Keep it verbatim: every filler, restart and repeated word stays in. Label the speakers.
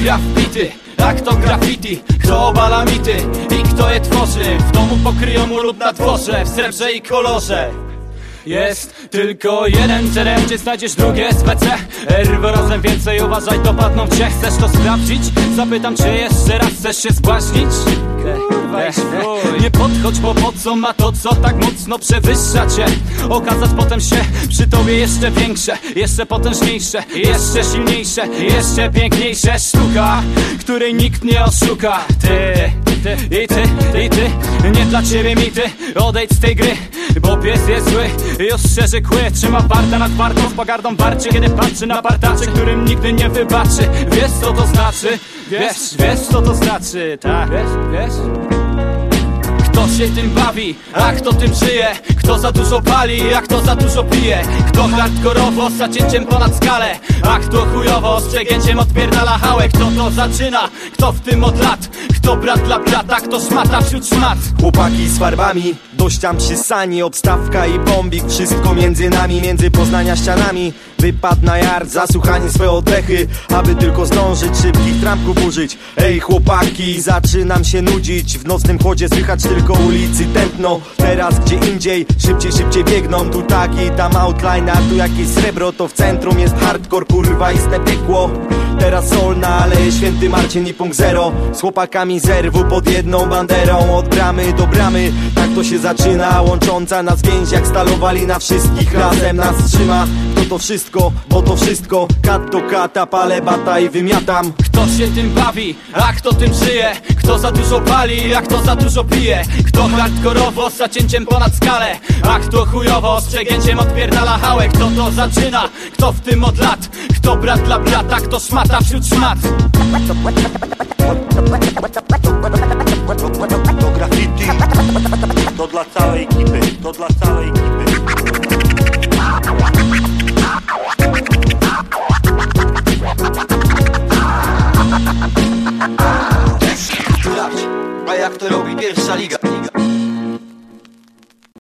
Speaker 1: gra w bity, a kto graffiti, kto obala mity i kto je tworzy. W domu pokryją mu lub na dworze, w srebrze i kolorze. Jest tylko jeden teren, gdzie znajdziesz drugie S P C. Erwo razem więcej, uważaj, dopadną cię. Chcesz to sprawdzić? Zapytam cię jeszcze raz, chcesz się zbłaźnić? Nie podchodź, bo po co ma to, co tak mocno przewyższa cię? Okazać potem się przy tobie jeszcze większe, jeszcze potężniejsze, jeszcze silniejsze, jeszcze piękniejsze. Sztuka, której nikt nie oszuka. Ty, ty i ty, i ty, nie dla ciebie mity. Odejdź z tej gry, bo pies jest zły. Już szerzy kły, trzyma warta nad wartą, z pogardą warczy, kiedy patrzy na partaczy, którym nigdy nie wybaczy. Wiesz co to znaczy? Wiesz, wiesz co to znaczy, tak? Wiesz, wiesz? Kto się tym bawi, a kto tym żyje? Kto za dużo pali, a kto za dużo pije? Kto hardkorowo z zacięciem ponad skalę, a kto chujowo z przegięciem odpierdala hałę? Kto to zaczyna? Kto w tym od lat? Kto brat dla brata? Kto szmata wśród szmat?
Speaker 2: Chłopaki z farbami, dość tam przysani, obstawka i bombik. Wszystko między nami, między Poznania ścianami. Wypad na yard, zasłuchanie swoje oddechy, aby tylko zdążyć szybkich trampków użyć. Ej chłopaki, zaczynam się nudzić. W nocnym chłodzie słychać tylko ulicy tętno. Teraz gdzie indziej, szybciej, szybciej biegną. Tu taki, tam outline, a tu jakieś srebro. To w centrum jest hardcore, kurwa istne piekło. Teraz solna, ale Święty Marcin i punkt zero. Z chłopakami zerwu pod jedną banderą. Od bramy do bramy, tak to się zaczyna. Łącząca nas więź jak stalowali na wszystkich. Razem nas trzyma, to to wszystko, bo to wszystko. Kat do kata, palę bata i wymiatam.
Speaker 1: Kto się tym bawi, a kto tym żyje? Kto za dużo pali, a kto za dużo pije? Kto hardkorowo z zacięciem ponad skalę, a kto chujowo z przegięciem odpierdala hałę? Kto to zaczyna? Kto w tym od lat? Kto brat dla brata? Kto szmata wśród szmat?
Speaker 3: To graffiti, to dla całej ekipy, to dla całej ekipy.
Speaker 4: A jak to robi pierwsza liga?